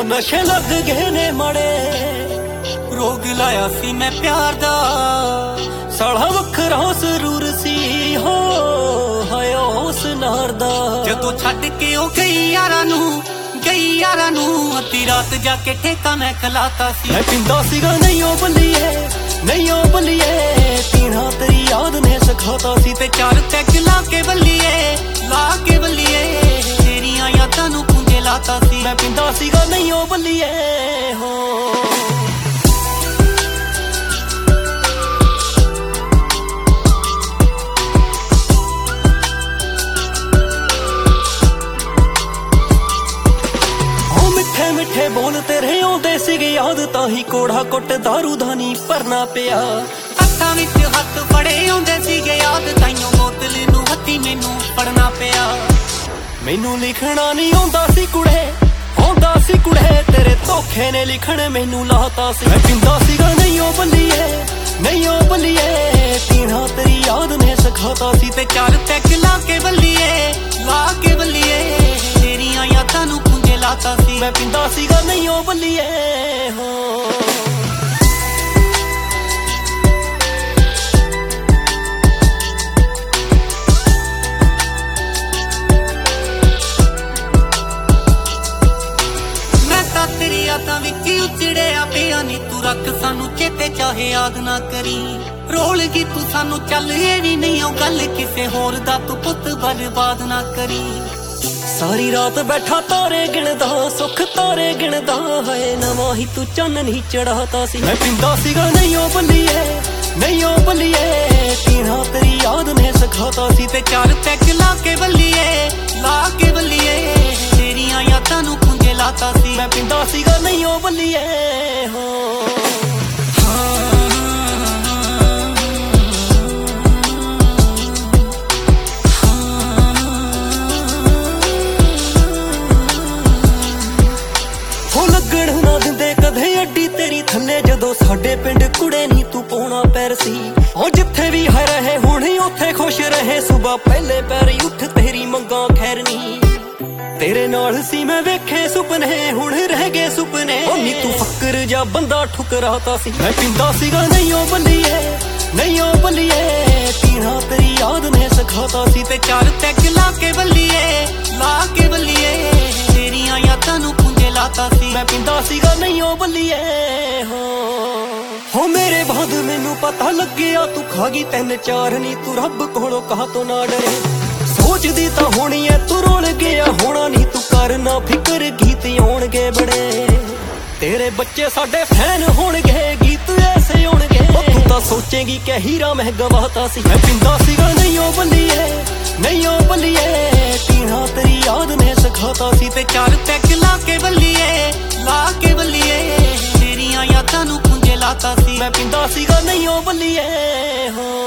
हो नशे लग गए ने माड़े रोग लाया सी मैं प्यार दा साला वखरा जरूर सी हो हाय उस नार दा जदों छड्ड के ओ गई यारां नू अद्धी रात जाके ठेका मैं खलाता सी मैं पिंदा सीगा नहीं ओ बल्लिए पीना तेरी याद ने सिखाता सी ते चार पैग ला के बल्लिए तेरियां यादां नू कुंजे लाता सी मैं पिंदा सीगा नहीं ओ बल्लिए हो मिठे बोल तेरे आउंदे सीगे याद ताही कोड़ा कुट दारू दा नी भरना पिया हत्थां विच हत्थ फड़े आउंदे सीगे याद ताईयों बोतल नू हत्थी मैनू फड़ना पिया मैनू लिखना नहीं आउंदा सी कुड़े तेरे धोखे ने लिखण मैनू लाता सी मैं पिंदा सीगा नहीं ओ बल्लिए पीना तेरी याद ने सिखाता सी ते चार पैग ला के बल्लिए तेरियां यादां नू कुंजे लाता सी मैं पिंदा सीगा नहीं ओ बल्लिए हो तेरी यादां विच उचड़िया पिया नी तू रख सानू चेते चाहे याद ना करी रोल गई तू सानू चल ये भी नहीं गल किसे होर दा तू पुत बर्बाद ना करी सारी रात बैठा तारे गिणदा सुख तारे गिणदा है नवा ही तू चन्न नहीं चढ़ाता सी मैं पिंदा सीगा नहीं ओ बल्लिए पीना तेरी याद ने सिखाता सी ते चार पैग ला के बल्लिए तेरियां यादां नू कुंजे लाता सी मैं पिंदा सीगा नहीं ओ बल्लिए हो ਲੱਗਣ ਨਾ ਦਿੰਦੇ ਕਦੇ ਅੱਡੀ ਤੇਰੀ ਥੱਲੇ ਜਦੋਂ ਸਾਡੇ ਪਿੰਡ ਕੁੜੇ ਨੀ ਤੂੰ ਪਾਉਣਾ ਪੈਰ ਸੀ ਉਹ ਜਿੱਥੇ ਵੀ ਹੈ ਰਹੇ ਹੁਣ ਉੱਥੇ ਖੁਸ਼ ਰਹੇ ਸੁਬਾ ਪਹਿਲੇ ਪੈਰ ਉੱਠ ਤੇਰੀ ਮੰਗਾਂ ਖੈਰ ਨੀ तेरे नाल सी मैं वेखे सुपने हुण रह गए सुपने नी तू फक्र जा बंदा ठुकराता सी मैं पिंदा सीगा नहीं ओ बल्लिए पीना तेरी याद ने सिखाता सी ते चार पैग ला के बल्लिए तेरियां यादां नू कुंजे लाता सी मैं पिंदा सीगा नहीं ओ बल्लिए हो मेरे बाद मैनू पता लग्गिया तू खा गई 3-4 नी तू रब कोलों कहा तो ना डरे सोचदी तां होनी ऐ तू रोल गया होना नी तू करना फिकर गीत आउणगे बड़े तेरे बच्चे साडे फैन होणगे गीत ऐसे आउणगे तू तां सोचेगी कि हीरा मैं गवाता सी मैं पिंदा सीगा नहीं ओ बल्लिए पीना तेरी याद ने सिखाता सी ते चार पैग ला के बल्लिए तेरियां यादां नू कुंजे लाता सी मैं पिंदा सीगा नहीं ओ बल्लिए हो